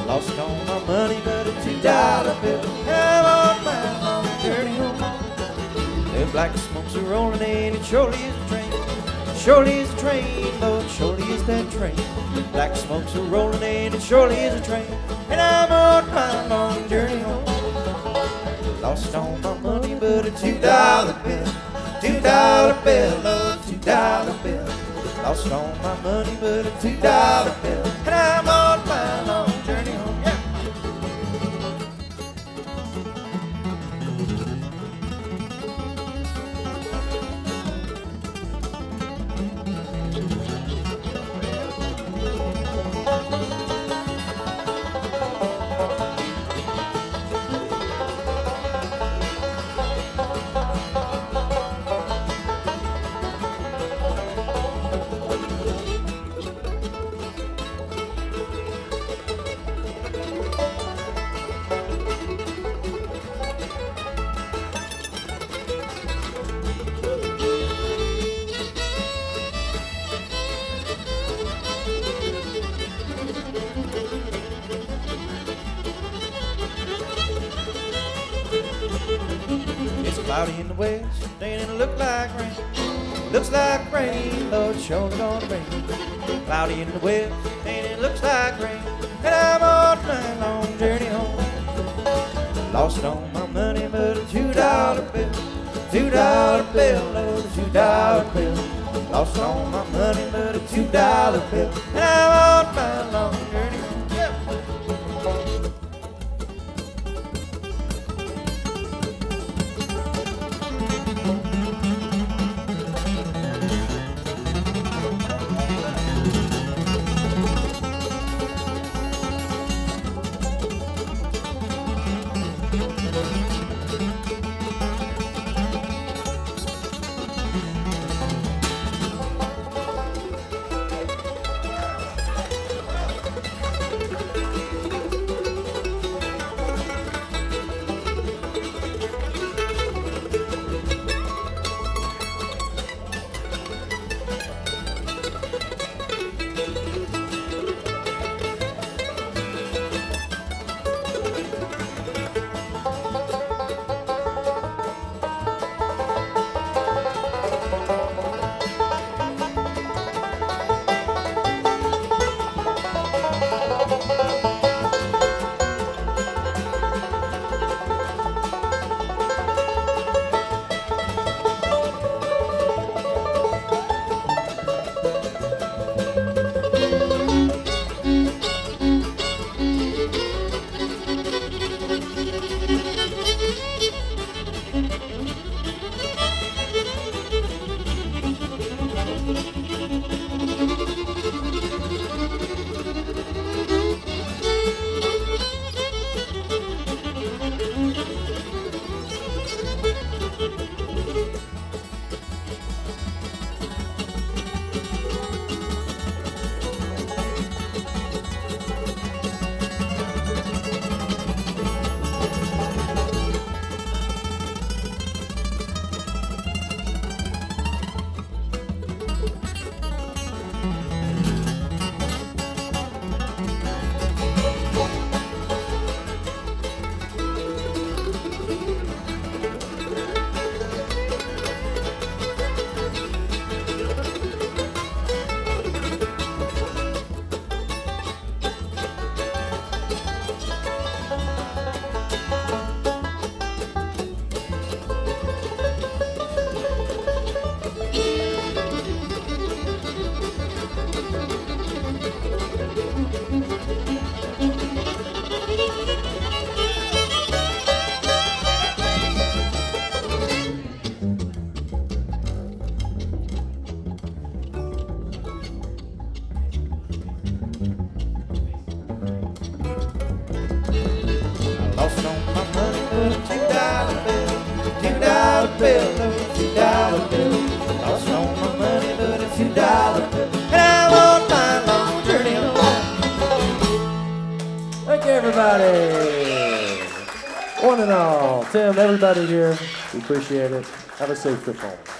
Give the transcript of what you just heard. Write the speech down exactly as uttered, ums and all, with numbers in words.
Lost all my money but a two dollar bill. I'm on my long journey home. The black smokes are rolling in, it surely is a train. Surely is a train, Lord, surely is that train. Black smokes are rolling in, it surely is a train. And I'm on my long journey home. Lost all my money but a two dollar bill. Two dollar bill, Lord, two dollar bill. Lost all my money but a two dollar bill. And I'm on my long journey home. Yeah. It's cloudy in the west, and it look like rain. Looks like rain, Lord, sure gonna rain. Cloudy in the west, and it looks like rain. And I'm on my long journey home. Lost all my money but a two dollar bill. Two dollar bill, Lord, a two dollar bill. Lost all my money but a two dollar bill. And I'm on my long journey home. Yeah. bill, two dollar bill. Lost all my money, but a two dollar bill. And I'm on my long journey home. Thank you, everybody. One and all. Tim, everybody here, we appreciate it. Have a safe trip home.